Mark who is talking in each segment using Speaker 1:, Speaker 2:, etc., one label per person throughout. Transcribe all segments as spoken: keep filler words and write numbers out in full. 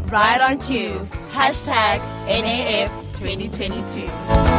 Speaker 1: Right on Cue. Hashtag N A F twenty twenty-two.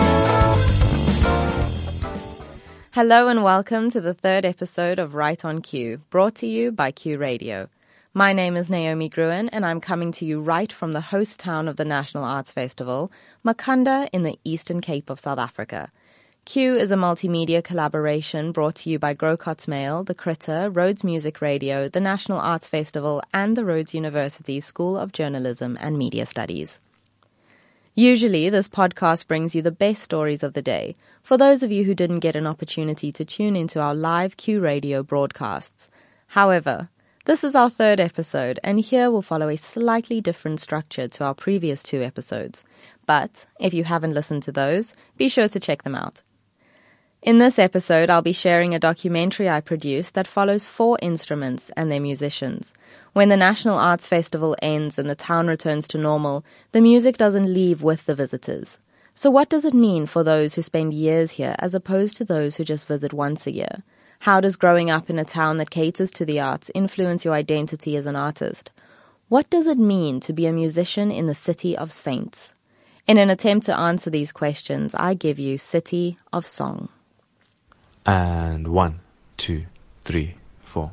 Speaker 2: Hello and welcome to the third episode of Right on Cue, brought to you by Q Radio. My name is Naomi Gruen, and I'm coming to you right from the host town of the National Arts Festival, Makhanda in the Eastern Cape of South Africa. Q is a multimedia collaboration brought to you by Grocot's Mail, The Critter, Rhodes Music Radio, the National Arts Festival, and the Rhodes University School of Journalism and Media Studies. Usually, this podcast brings you the best stories of the day, for those of you who didn't get an opportunity to tune into our live Q Radio broadcasts. However, this is our third episode, and here we'll follow a slightly different structure to our previous two episodes. But if you haven't listened to those, be sure to check them out. In this episode, I'll be sharing a documentary I produced that follows four instruments and their musicians. When the National Arts Festival ends and the town returns to normal, the music doesn't leave with the visitors. So what does it mean for those who spend years here as opposed to those who just visit once a year? How does growing up in a town that caters to the arts influence your identity as an artist? What does it mean to be a musician in the City of Saints? In an attempt to answer these questions, I give you City of Song.
Speaker 3: And one, two, three, four.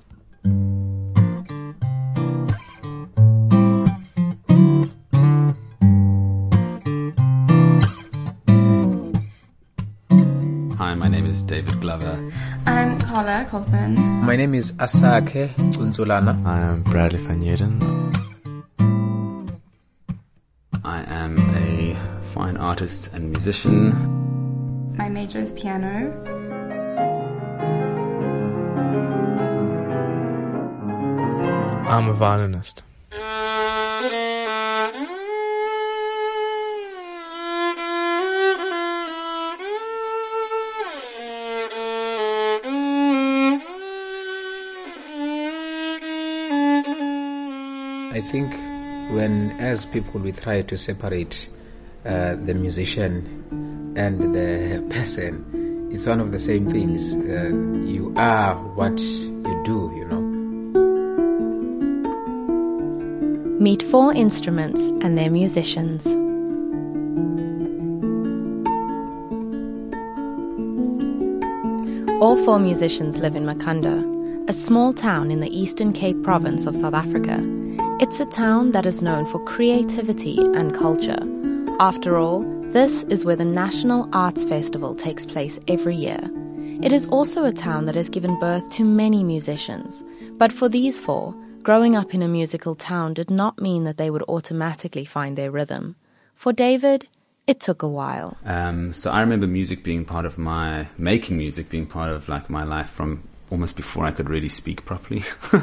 Speaker 4: Hi, my name is David Glover.
Speaker 5: I'm Carla Kaufman.
Speaker 6: My name is Asake Unzulana.
Speaker 3: I am Bradley Van Jeden.
Speaker 4: I am a fine artist and musician.
Speaker 5: My major is piano.
Speaker 3: I'm a violinist.
Speaker 6: I think when, as people, we try to separate uh, the musician and the person, it's one of the same things. Uh, you are what you do, you know.
Speaker 2: Meet four instruments and their musicians. All four musicians live in Makhanda, a small town in the Eastern Cape province of South Africa. It's a town that is known for creativity and culture. After all, this is where the National Arts Festival takes place every year. It is also a town that has given birth to many musicians. But for these four, growing up in a musical town did not mean that they would automatically find their rhythm. For David, it took a while.
Speaker 4: Um, so I remember music being part of my, making music being part of like my life from almost before I could really speak properly.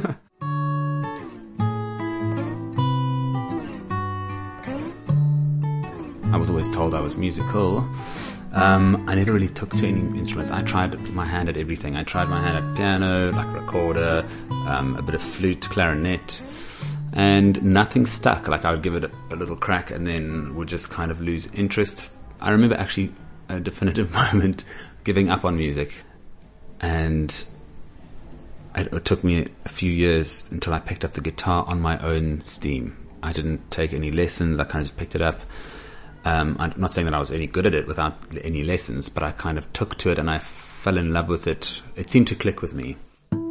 Speaker 4: I was always told I was musical. Um, I never really took to any instruments. I tried my hand at everything. I tried my hand at piano, like recorder, um, a bit of flute, clarinet, and nothing stuck. Like I would give it a, a little crack and then would just kind of lose interest. I remember actually a definitive moment giving up on music, and it, it took me a few years until I picked up the guitar on my own steam. I didn't take any lessons. I kind of just picked it up. Um, I'm not saying that I was any good at it without any lessons, but I kind of took to it and I fell in love with it. It seemed to click with me.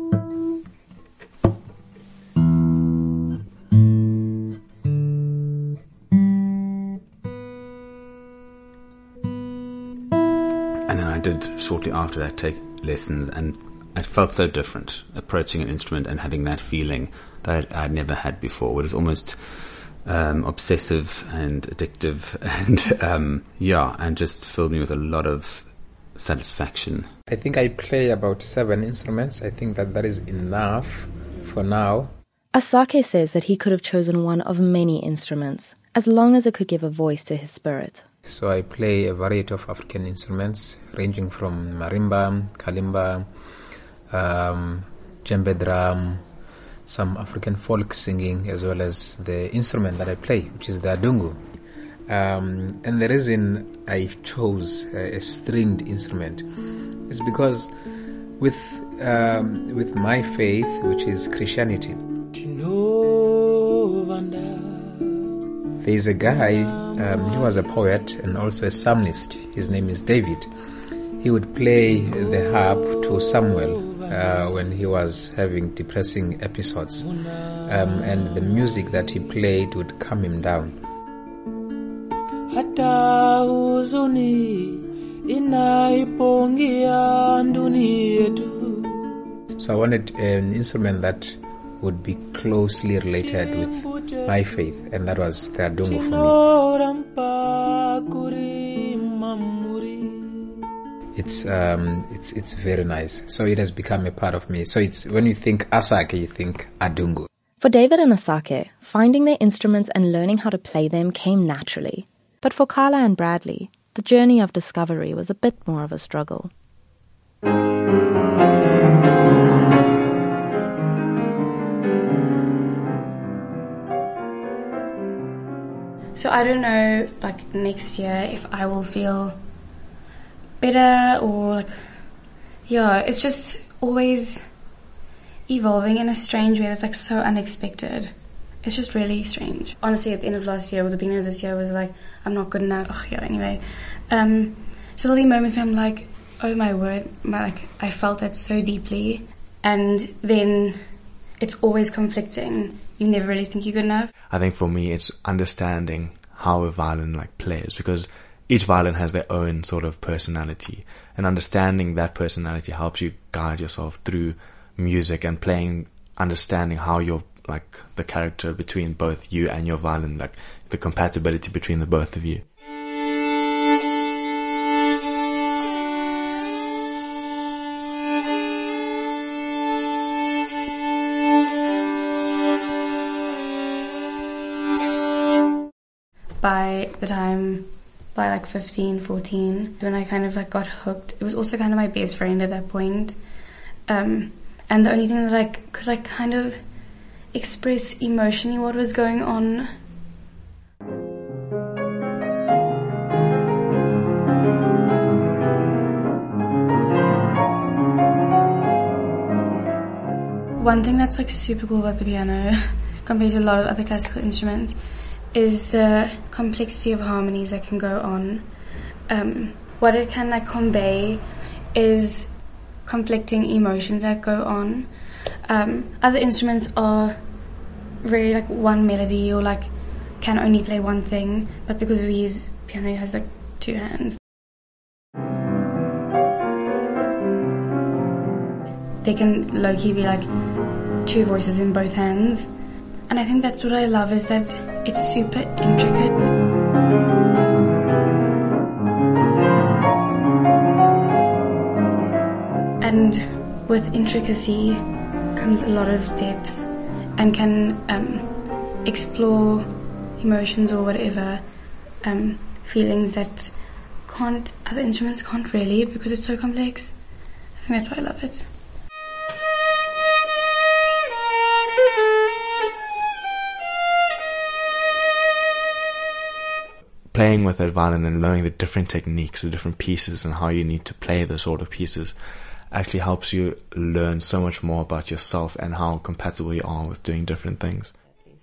Speaker 4: And then I did, shortly after that, take lessons, and I felt so different approaching an instrument and having that feeling that I'd never had before. It was almost Um, obsessive and addictive, and um, yeah, and just filled me with a lot of satisfaction.
Speaker 6: I think I play about seven instruments. I think that that is enough for now.
Speaker 2: Asake says that he could have chosen one of many instruments, as long as it could give a voice to his spirit.
Speaker 6: So I play a variety of African instruments, ranging from marimba, kalimba, um, djembe drum, some African folk singing, as well as the instrument that I play, which is the adungu. Um, and the reason I chose a, a stringed instrument is because with um, with my faith, which is Christianity, There's a guy, um, he was a poet and also a psalmist. His name is David. He would play the harp to Samuel uh, when he was having depressing episodes. Um, and the music that he played would calm him down. So I wanted an instrument that would be closely related with my faith, and that was the adungu for me. It's um, it's it's very nice. So it has become a part of me. So it's when you think Asake, you think adungu.
Speaker 2: For David and Asake, finding their instruments and learning how to play them came naturally. But for Carla and Bradley, the journey of discovery was a bit more of a struggle.
Speaker 5: So I don't know, like, next year if I will feel better or, like, yeah, it's just always evolving in a strange way that's, like, so unexpected. It's just really strange. Honestly, at the end of last year or the beginning of this year was like, I'm not good enough. Oh, yeah, anyway. Um, so there'll be moments where I'm like, oh my word, my, like, I felt that so deeply. And then it's always conflicting. You never really think you're good enough.
Speaker 3: I think for me, it's understanding how a violin like plays, because each violin has their own sort of personality, and understanding that personality helps you guide yourself through music and playing, understanding how you're like the character between both you and your violin, like the compatibility between the both of you.
Speaker 5: By the time, by like fifteen, fourteen, when I kind of like got hooked, it was also kind of my best friend at that point. Um, and the only thing that I could like kind of express emotionally what was going on. One thing that's like super cool about the piano compared to a lot of other classical instruments is the complexity of harmonies that can go on. Um, what it can like convey is conflicting emotions that go on. Um, other instruments are very like one melody or like can only play one thing, but because we use piano, it has like two hands. They can low-key be like two voices in both hands. And I think that's what I love, is that it's super intricate. And with intricacy comes a lot of depth and can um, explore emotions or whatever, um, feelings that can't, other instruments can't really, because it's so complex. I think that's why I love it.
Speaker 3: Playing with that violin and learning the different techniques, the different pieces, and how you need to play those sort of pieces actually helps you learn so much more about yourself and how compatible you are with doing different things.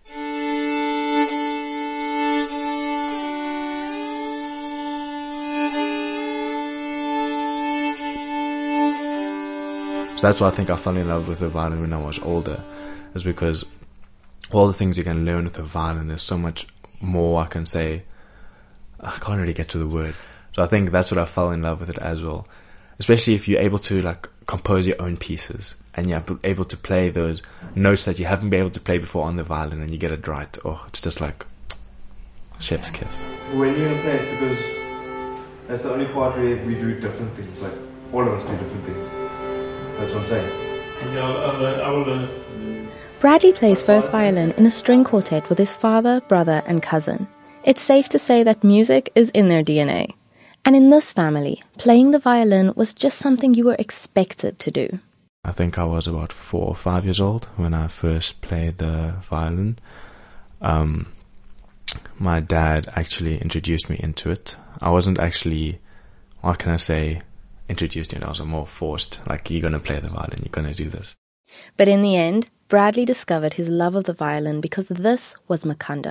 Speaker 3: So that's why I think I fell in love with the violin when I was older, is because all the things you can learn with the violin, there's so much more I can say. I can't really get to the word. So I think that's what I fell in love with it as well. Especially if you're able to like compose your own pieces and you're able to play those notes that you haven't been able to play before on the violin, and you get it right. Oh, it's just like chef's kiss.
Speaker 7: When you're gonna play it, because that's the only part where we do different things. Like all of us do different things. That's what I'm saying. Yeah, I'll learn. I will learn.
Speaker 2: Bradley plays first violin in a string quartet with his father, brother, and cousin. It's safe to say that music is in their D N A. And in this family, playing the violin was just something you were expected to do.
Speaker 3: I think I was about four or five years old when I first played the violin. Um, my dad actually introduced me into it. I wasn't actually, what can I say, introduced me. I was more forced, like, you're going to play the violin, you're going to do this.
Speaker 2: But in the end, Bradley discovered his love of the violin because this was Makanda,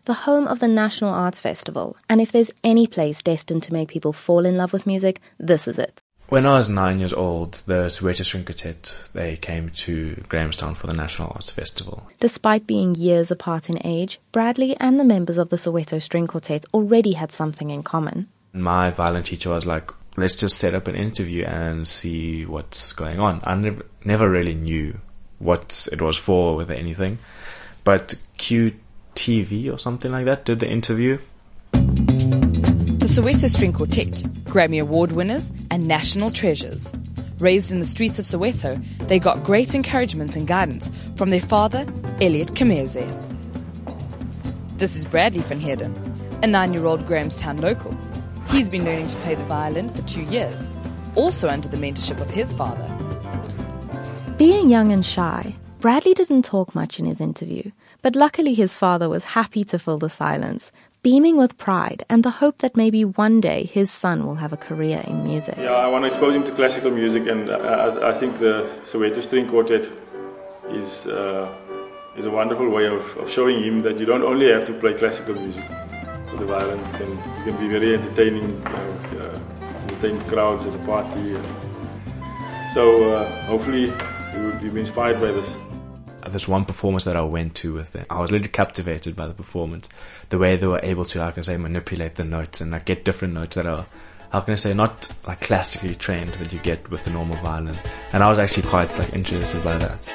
Speaker 2: the home of the National Arts Festival, and if there's any place destined to make people fall in love with music, this is it.
Speaker 3: When I was nine years old, the Soweto String Quartet, they came to Grahamstown for the National Arts Festival.
Speaker 2: Despite being years apart in age, Bradley and the members of the Soweto String Quartet already had something in common.
Speaker 3: My violin teacher was like, let's just set up an interview and see what's going on. I never, never really knew what it was for with anything. But Q T V or something like that did the interview.
Speaker 8: The Soweto String Quartet, Grammy Award winners and national treasures. Raised in the streets of Soweto, they got great encouragement and guidance from their father, Elliot Kameze. This is Bradley van Heerden, a nine-year-old Grahamstown local. He's been learning to play the violin for two years, also under the mentorship of his father.
Speaker 2: Being young and shy, Bradley didn't talk much in his interview, but luckily his father was happy to fill the silence, beaming with pride and the hope that maybe one day his son will have a career in music.
Speaker 7: Yeah, I want to expose him to classical music, and I, I think the Soweto String Quartet is uh, is a wonderful way of, of showing him that you don't only have to play classical music with the violin. You can, you can be very entertaining, you know, uh, entertain crowds at a party. And so uh, hopefully you will be inspired by this.
Speaker 3: There's one performance that I went to with them. I was literally captivated by the performance. The way they were able to, how can I say, manipulate the notes and like get different notes that are, how can I say, not like classically trained that you get with the normal violin. And I was actually quite like interested by that.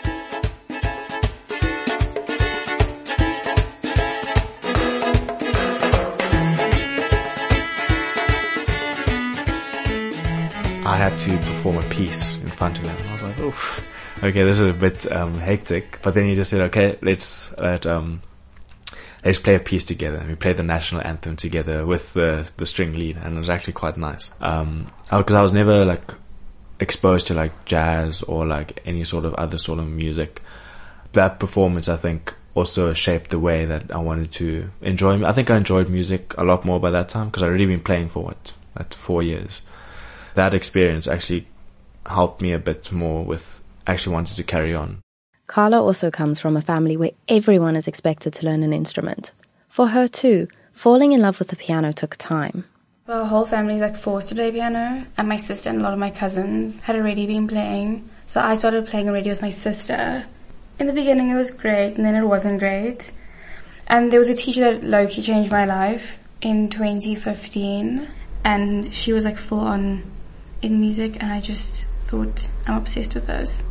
Speaker 3: I had to perform a piece in front of them. I was like, oof. Okay, this is a bit um, hectic, but then he just said, "Okay, let's let um, let's play a piece together." And we played the national anthem together with the the string lead, and it was actually quite nice. Um, because I was never like exposed to like jazz or like any sort of other sort of music. That performance, I think, also shaped the way that I wanted to enjoy. I think I enjoyed music a lot more by that time because I'd already been playing for what, like four years. That experience actually helped me a bit more with actually wanted to carry on.
Speaker 2: Carla also comes from a family where everyone is expected to learn an instrument. For her too, falling in love with the piano took time.
Speaker 5: Well, our whole family is like forced to play piano, and my sister and a lot of my cousins had already been playing. So I started playing already with my sister. In the beginning it was great, and then it wasn't great. And there was a teacher that low-key changed my life in twenty fifteen, and she was like full on in music, and I just thought, I'm obsessed with this.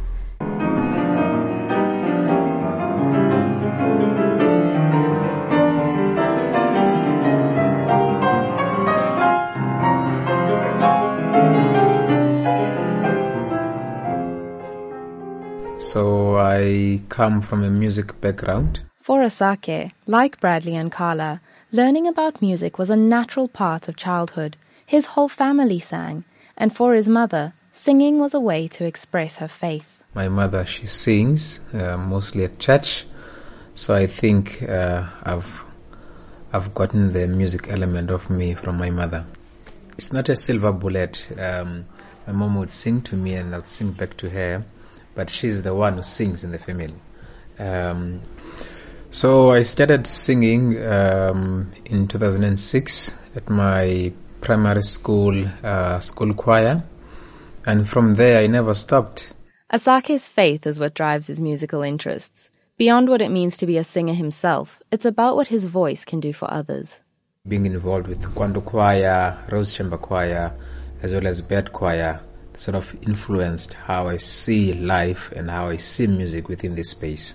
Speaker 6: So I come from a music background.
Speaker 2: For Asake, like Bradley and Carla, learning about music was a natural part of childhood. His whole family sang, and for his mother, singing was a way to express her faith.
Speaker 6: My mother, she sings, uh, mostly at church. So I think uh, I've I've gotten the music element of me from my mother. It's not a silver bullet. Um, my mom would sing to me and I would sing back to her, but she's the one who sings in the family. Um, so I started singing um, in two thousand six at my primary school uh, school choir, and from there I never stopped.
Speaker 2: Asake's faith is what drives his musical interests. Beyond what it means to be a singer himself, it's about what his voice can do for others.
Speaker 6: Being involved with Kwandu Choir, Rose Chamber Choir, as well as Bird Choir, sort of influenced how I see life and how I see music within this space.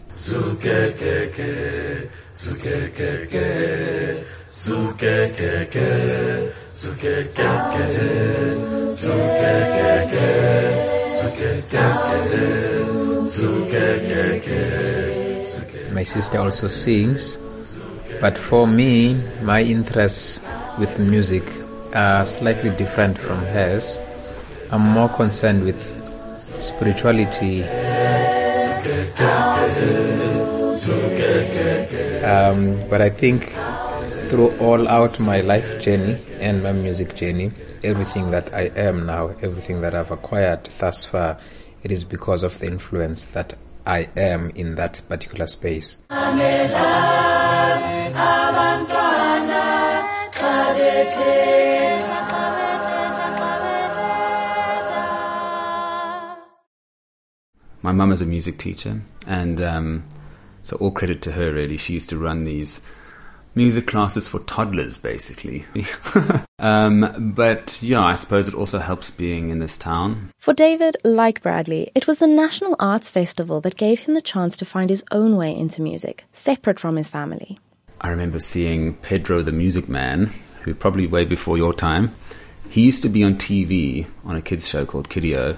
Speaker 6: My sister also sings, but for me, my interests with music are slightly different from hers. I'm more concerned with spirituality. Um, but I think through all out my life journey and my music journey, everything that I am now, everything that I've acquired thus far, it is because of the influence that I am in that particular space. I'm in love.
Speaker 4: My mum is a music teacher, and um, so all credit to her, really. She used to run these music classes for toddlers, basically. um, but, yeah, I suppose it also helps being in this town.
Speaker 2: For David, like Bradley, it was the National Arts Festival that gave him the chance to find his own way into music, separate from his family.
Speaker 4: I remember seeing Pedro the Music Man, who probably way before your time. He used to be on T V on a kids show called Kiddio.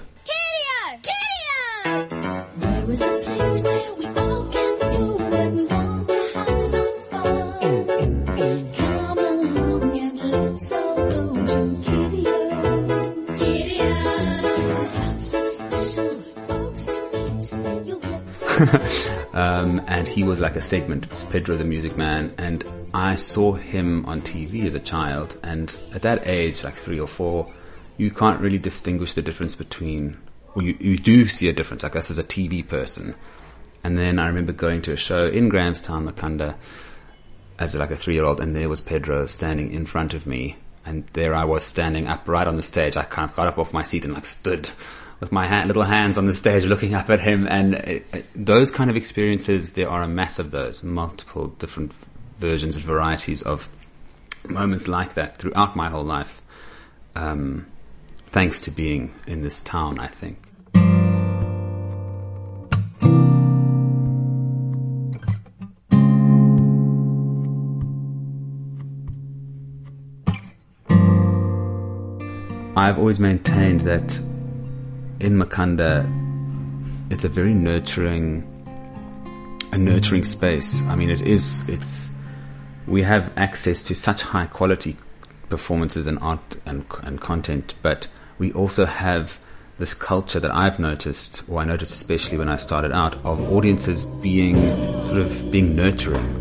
Speaker 9: There was a place where we all can go when we want to have some fun. Come along and let's all go to Kiddio. Kiddio. There's lots of special folks to meet. You'll get
Speaker 4: um, and he was like a segment. It was Pedro the Music Man, and I saw him on T V as a child, and at that age, like three or four, you can't really distinguish the difference between... Well, you, you do see a difference, like us as a T V person. And then I remember going to a show in Grahamstown, Makanda, as like a three-year-old, and there was Pedro standing in front of me. And there I was standing up right on the stage. I kind of got up off my seat and like stood with my hand, little hands on the stage looking up at him. And it, it, those kind of experiences, there are a mass of those, multiple different versions and varieties of moments like that throughout my whole life. Um, thanks to being in this town, I think. I've always maintained that in Makanda, it's a very nurturing, a nurturing space. I mean, it is, it's, we have access to such high quality performances and art and, and content, but we also have this culture that I've noticed, or I noticed especially when I started out, of audiences being sort of being nurturing.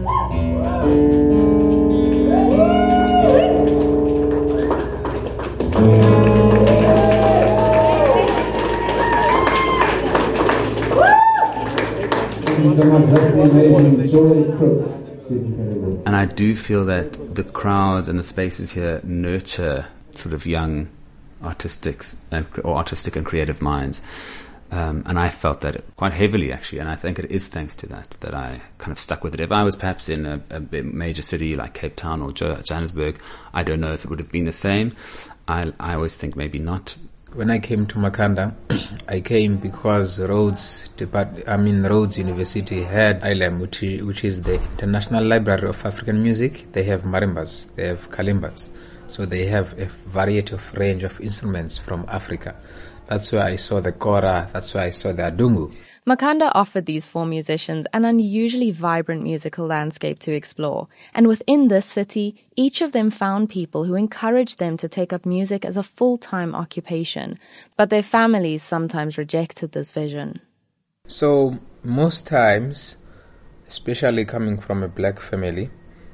Speaker 4: And I do feel that the crowds and the spaces here nurture sort of young artistic and, or artistic and creative minds. Um, and I felt that quite heavily, actually, and I think it is thanks to that that I kind of stuck with it. If I was perhaps in a, a major city like Cape Town or Johannesburg, I don't know if it would have been the same. I, I always think maybe not.
Speaker 6: When I came to Makanda, I came because Rhodes Depart- I mean Rhodes University had I L A M, which is, which is the International Library of African Music. They have marimbas, they have kalimbas, so they have a variety of range of instruments from Africa. That's where I saw the kora, that's where I saw the adungu.
Speaker 2: Makanda offered these four musicians an unusually vibrant musical landscape to explore, and within this city, each of them found people who encouraged them to take up music as a full-time occupation, but their families sometimes rejected this vision.
Speaker 6: So most times, especially coming from a black family,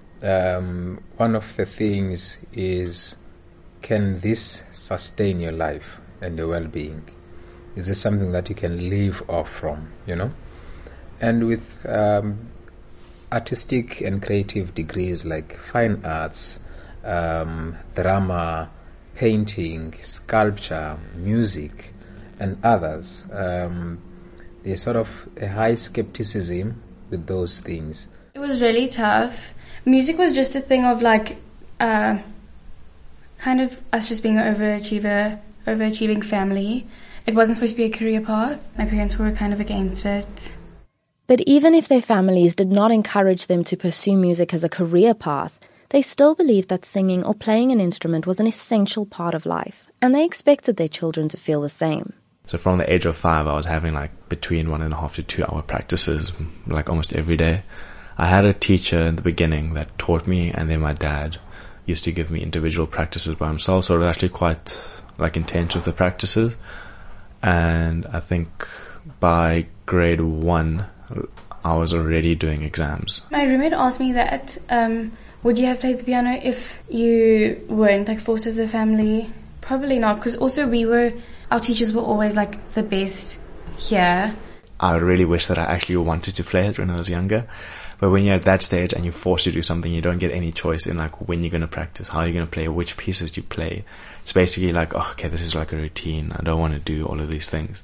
Speaker 6: um, one of the things is, can this sustain your life and your well-being? Is this something that you can live off from, you know? And with um, artistic and creative degrees like fine arts, um, drama, painting, sculpture, music, and others, um, there's sort of a high skepticism with those things.
Speaker 5: It was really tough. Music was just a thing of like, uh, kind of us just being an overachiever, overachieving family. It wasn't supposed to be a career path. My parents were kind of against it.
Speaker 2: But even if their families did not encourage them to pursue music as a career path, they still believed that singing or playing an instrument was an essential part of life, and they expected their children to feel the same.
Speaker 3: So from the age of five, I was having like between one and a half to two hour practices, like almost every day. I had a teacher in the beginning that taught me, and then my dad used to give me individual practices by himself, so it was actually quite like intense with the practices. And I think by grade one, I was already doing exams.
Speaker 5: My roommate asked me that, um, would you have played the piano if you weren't like forced as a family? Probably not, because also we were, our teachers were always like the best here.
Speaker 3: I really wish that I actually wanted to play it when I was younger. But when you're at that stage and you're forced to do something, you don't get any choice in like when you're going to practice, how you're going to play, which pieces you play. It's basically like, oh, okay, this is like a routine. I don't want to do all of these things.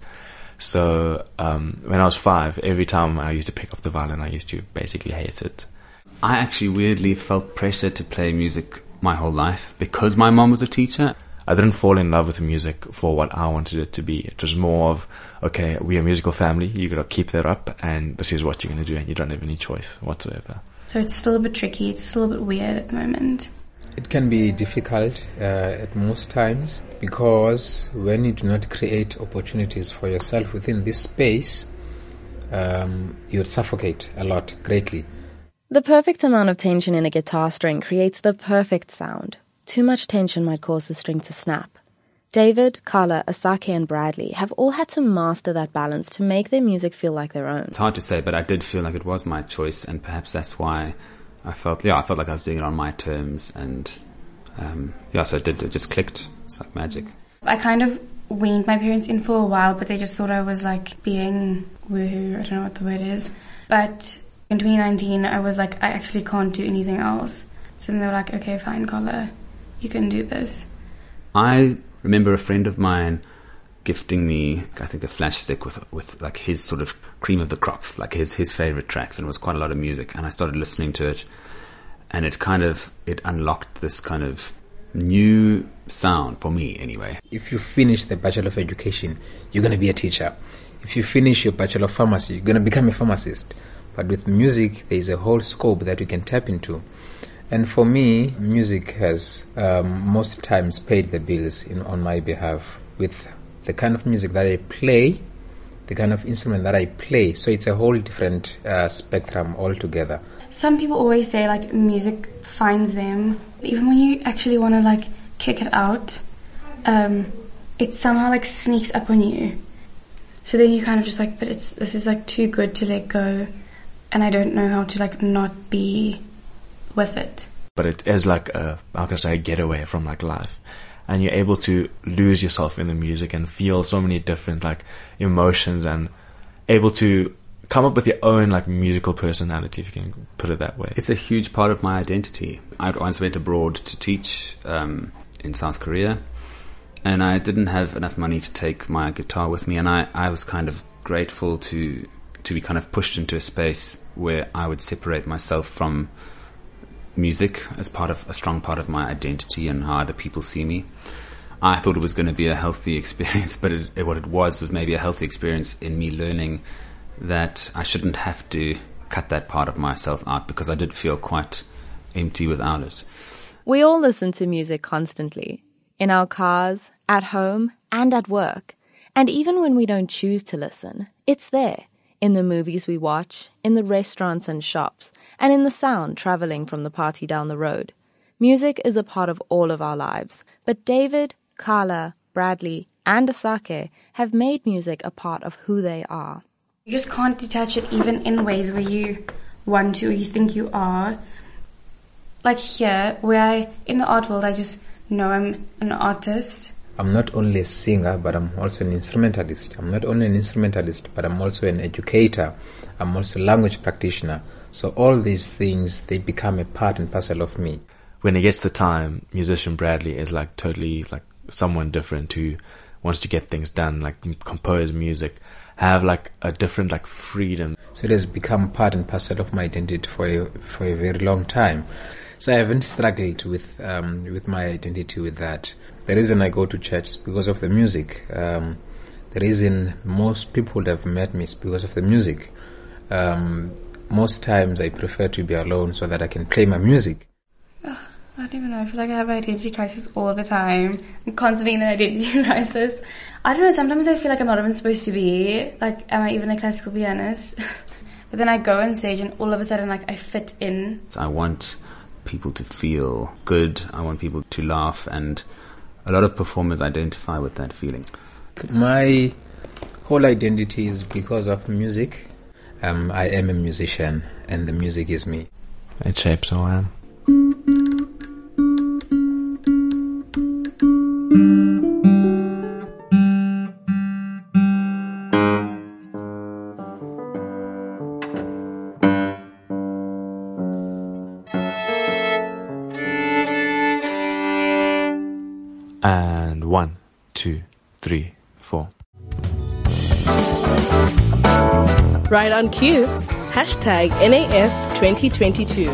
Speaker 3: So um when I was five, every time I used to pick up the violin, I used to basically hate it.
Speaker 4: I actually weirdly felt pressure to play music my whole life because my mom was a teacher.
Speaker 3: I didn't fall in love with music for what I wanted it to be. It was more of, okay, we're a musical family, you gotta keep that up, and this is what you're gonna do, and you don't have any choice whatsoever.
Speaker 5: So it's still a bit tricky, it's still a bit weird at the moment.
Speaker 6: It can be difficult uh, at most times, because when you do not create opportunities for yourself within this space, um, you would suffocate a lot greatly.
Speaker 2: The perfect amount of tension in a guitar string creates the perfect sound. Too much tension might cause the string to snap. David, Carla, Asake and Bradley have all had to master that balance to make their music feel like their own.
Speaker 4: It's hard to say, but I did feel like it was my choice, and perhaps that's why I felt, yeah, I felt like I was doing it on my terms, and um, yeah, so it did, it just clicked. It's like magic.
Speaker 5: I kind of weaned my parents in for a while, but they just thought I was like being woohoo, I don't know what the word is. But in twenty nineteen, I was like, I actually can't do anything else. So then they were like, okay, fine, Carla, you can do this.
Speaker 4: I remember a friend of mine gifting me, I think, a flash stick with with like his sort of cream of the crop, like his his favorite tracks, and it was quite a lot of music. And I started listening to it, and it kind of it unlocked this kind of new sound for me, anyway.
Speaker 6: If you finish the Bachelor of Education, you're going to be a teacher. If you finish your Bachelor of Pharmacy, you're going to become a pharmacist. But with music, there is a whole scope that you can tap into. And for me, music has um, most times paid the bills in, on my behalf with the kind of music that I play, the kind of instrument that I play. So it's a whole different uh, spectrum altogether.
Speaker 5: Some people always say like music finds them. Even when you actually want to like kick it out, um, it somehow like sneaks up on you. So then you kind of just like, but it's this is like too good to let go, and I don't know how to like not be with it.
Speaker 3: But it is like a, how can I say, a getaway from like life. And you're able to lose yourself in the music and feel so many different like emotions, and able to come up with your own like musical personality, if you can put it that way.
Speaker 4: It's a huge part of my identity. I once went abroad to teach um, in South Korea, and I didn't have enough money to take my guitar with me, and I, I was kind of grateful to to be kind of pushed into a space where I would separate myself from music as part of a strong part of my identity and how other people see me. I thought it was going to be a healthy experience, but it, it, what it was was maybe a healthy experience in me learning that I shouldn't have to cut that part of myself out, because I did feel quite empty without it.
Speaker 2: We all listen to music constantly, in our cars, at home, and at work. And even when we don't choose to listen, it's there, in the movies we watch, in the restaurants and shops, and in the sound traveling from the party down the road. Music is a part of all of our lives, but David, Carla, Bradley, and Asake have made music a part of who they are.
Speaker 5: You just can't detach it even in ways where you want to or you think you are. Like here, where I, in the art world, I just know I'm an artist.
Speaker 6: I'm not only a singer, but I'm also an instrumentalist. I'm not only an instrumentalist, but I'm also an educator. I'm also a language practitioner. So all these things, they become a part and parcel of me.
Speaker 3: When it gets the time, musician Bradley is like totally like someone different who wants to get things done, like compose music, have like a different like freedom.
Speaker 6: So it has become part and parcel of my identity for a, for a very long time. So I haven't struggled with um, with my identity with that. The reason I go to church is because of the music. Um, the reason most people have met me is because of the music. Um, most times I prefer to be alone so that I can play my music.
Speaker 5: Oh, I don't even know. I feel like I have identity crisis all the time. I'm constantly in an identity crisis. I don't know. Sometimes I feel like I'm not even supposed to be. Like, am I even a classical pianist? But then I go on stage and all of a sudden, like, I fit in.
Speaker 4: I want people to feel good. I want people to laugh, and a lot of performers identify with that feeling.
Speaker 6: My whole identity is because of music. Um, I am a musician, and the music is me.
Speaker 3: It shapes who I am. And one, two, three, four.
Speaker 10: Right on cue. Hashtag N A F twenty twenty-two.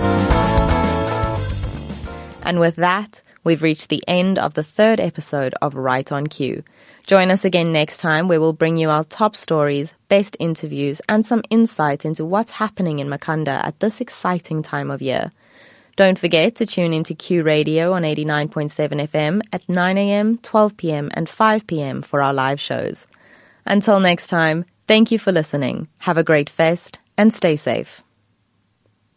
Speaker 2: And with that, we've reached the end of the third episode of Right on Cue. Join us again next time where we'll bring you our top stories, best interviews, and some insight into what's happening in Makhanda at this exciting time of year. Don't forget to tune into Q Radio on eighty-nine point seven F M at nine a.m., twelve p.m. and five p.m. for our live shows. Until next time, thank you for listening. Have a great fest and stay safe.